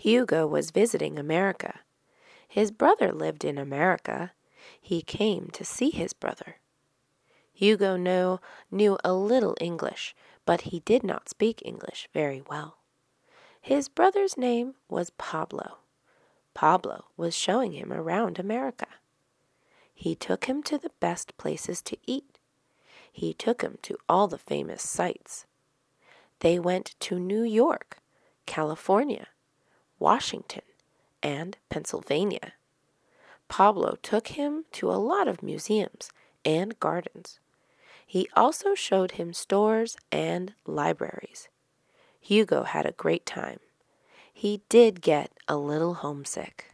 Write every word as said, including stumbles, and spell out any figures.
Hugo was visiting America. His brother lived in America. He came to see his brother. Hugo knew, knew a little English, but he did not speak English very well. His brother's name was Pablo. Pablo was showing him around America. He took him to the best places to eat. He took him to all the famous sights. They went to New York, California, Washington, and Pennsylvania. Pablo took him to a lot of museums and gardens. He also showed him stores and libraries. Hugo had a great time. He did get a little homesick.